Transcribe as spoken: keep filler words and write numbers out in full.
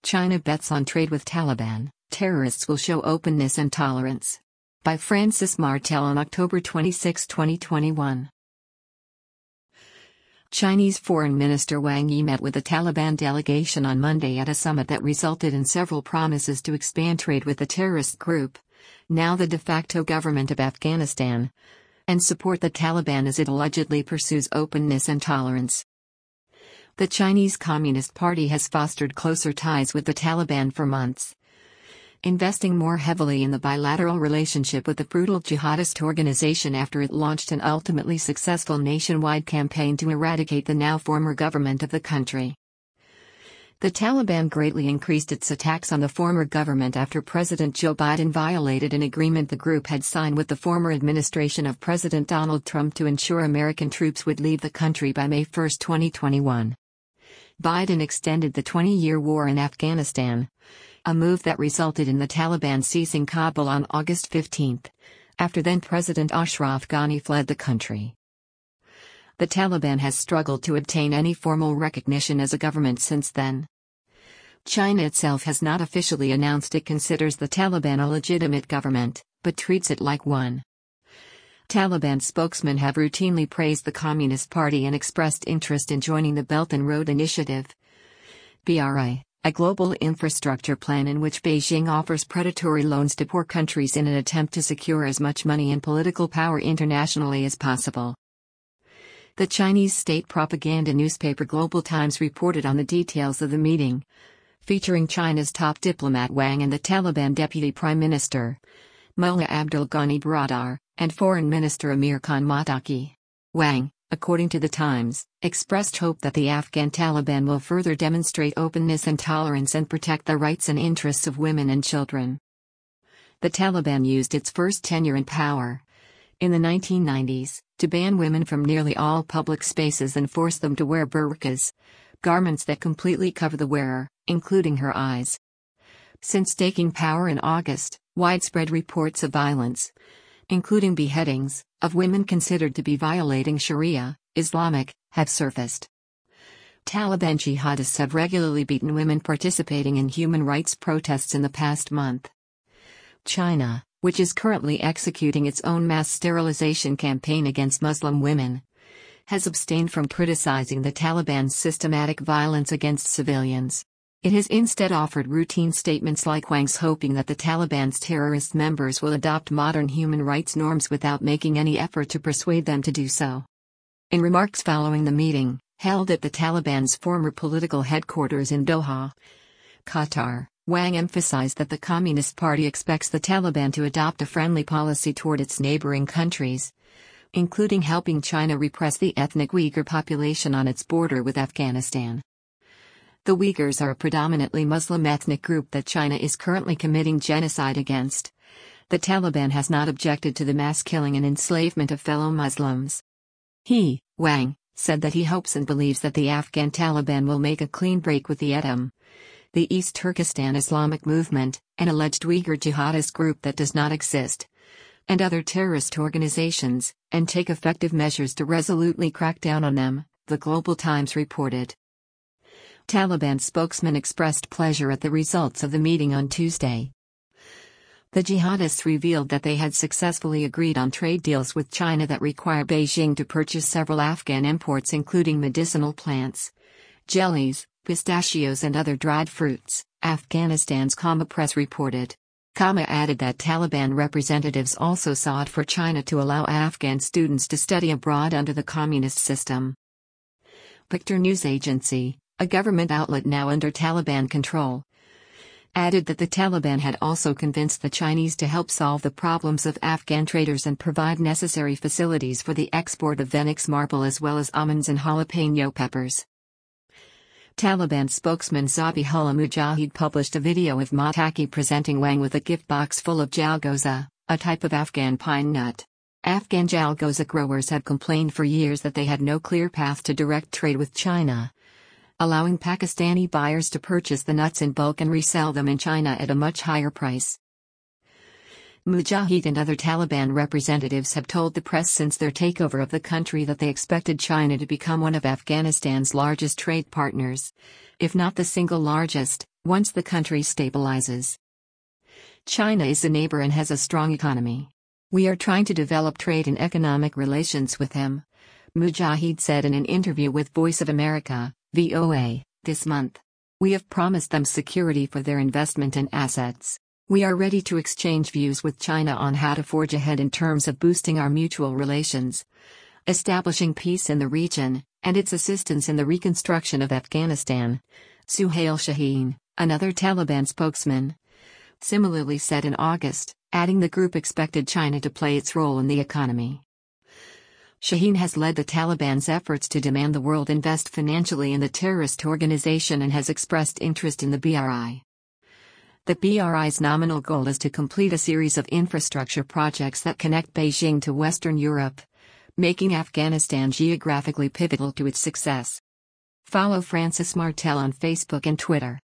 China bets on trade with Taliban, terrorists will show openness and tolerance. By Francis Martel on October twenty-sixth, twenty twenty-one. Chinese Foreign Minister Wang Yi met with the Taliban delegation on Monday at a summit that resulted in several promises to expand trade with the terrorist group, now the de facto government of Afghanistan, and support the Taliban as it allegedly pursues openness and tolerance. The Chinese Communist Party has fostered closer ties with the Taliban for months, investing more heavily in the bilateral relationship with the brutal jihadist organization after it launched an ultimately successful nationwide campaign to eradicate the now former government of the country. The Taliban greatly increased its attacks on the former government after President Joe Biden violated an agreement the group had signed with the former administration of President Donald Trump to ensure American troops would leave the country by May first, twenty twenty-one. Biden extended the twenty-year war in Afghanistan, a move that resulted in the Taliban seizing Kabul on August fifteenth, after then-President Ashraf Ghani fled the country. The Taliban has struggled to obtain any formal recognition as a government since then. China itself has not officially announced it considers the Taliban a legitimate government, but treats it like one. Taliban spokesmen have routinely praised the Communist Party and expressed interest in joining the Belt and Road Initiative, B R I, a global infrastructure plan in which Beijing offers predatory loans to poor countries in an attempt to secure as much money and political power internationally as possible. The Chinese state propaganda newspaper Global Times reported on the details of the meeting, featuring China's top diplomat Wang and the Taliban Deputy Prime Minister, Mullah Abdul Ghani Baradar, and Foreign Minister Amir Khan Muttaqi. Wang, according to the Times, expressed hope that the Afghan Taliban will further demonstrate openness and tolerance and protect the rights and interests of women and children. The Taliban used its first tenure in power, in the nineteen nineties, to ban women from nearly all public spaces and force them to wear burqas, garments that completely cover the wearer, including her eyes. Since taking power in August, widespread reports of violence, including beheadings, of women considered to be violating Sharia, Islamic, have surfaced. Taliban jihadists have regularly beaten women participating in human rights protests in the past month. China, which is currently executing its own mass sterilization campaign against Muslim women, has abstained from criticizing the Taliban's systematic violence against civilians. It has instead offered routine statements like Wang's, hoping that the Taliban's terrorist members will adopt modern human rights norms without making any effort to persuade them to do so. In remarks following the meeting, held at the Taliban's former political headquarters in Doha, Qatar, Wang emphasized that the Communist Party expects the Taliban to adopt a friendly policy toward its neighboring countries, including helping China repress the ethnic Uyghur population on its border with Afghanistan. The Uyghurs are a predominantly Muslim ethnic group that China is currently committing genocide against. The Taliban has not objected to the mass killing and enslavement of fellow Muslims. He, Wang, said that he hopes and believes that the Afghan Taliban will make a clean break with the E T M, the East Turkestan Islamic Movement, an alleged Uyghur jihadist group that does not exist, and other terrorist organizations, and take effective measures to resolutely crack down on them, the Global Times reported. Taliban spokesman expressed pleasure at the results of the meeting on Tuesday. The jihadists revealed that they had successfully agreed on trade deals with China that require Beijing to purchase several Afghan imports including medicinal plants, jellies, pistachios and other dried fruits, Afghanistan's Kama Press reported. Kama added that Taliban representatives also sought for China to allow Afghan students to study abroad under the communist system. Picture News Agency, a government outlet now under Taliban control, added that the Taliban had also convinced the Chinese to help solve the problems of Afghan traders and provide necessary facilities for the export of Phoenix marble as well as almonds and jalapeno peppers. Taliban spokesman Zabihullah Mujahid published a video of Muttaqi presenting Wang with a gift box full of jalgoza, a type of Afghan pine nut. Afghan jalgoza growers have complained for years that they had no clear path to direct trade with China, allowing Pakistani buyers to purchase the nuts in bulk and resell them in China at a much higher price. Mujahid and other Taliban representatives have told the press since their takeover of the country that they expected China to become one of Afghanistan's largest trade partners, if not the single largest, once the country stabilizes. China is a neighbor and has a strong economy. We are trying to develop trade and economic relations with him, Mujahid said in an interview with Voice of America, V O A, this month. We have promised them security for their investment and assets. We are ready to exchange views with China on how to forge ahead in terms of boosting our mutual relations, establishing peace in the region, and its assistance in the reconstruction of Afghanistan, Suhail Shaheen, another Taliban spokesman, similarly said in August, adding the group expected China to play its role in the economy. Shaheen has led the Taliban's efforts to demand the world invest financially in the terrorist organization and has expressed interest in the B R I. The B R I's nominal goal is to complete a series of infrastructure projects that connect Beijing to Western Europe, making Afghanistan geographically pivotal to its success. Follow Francis Martel on Facebook and Twitter.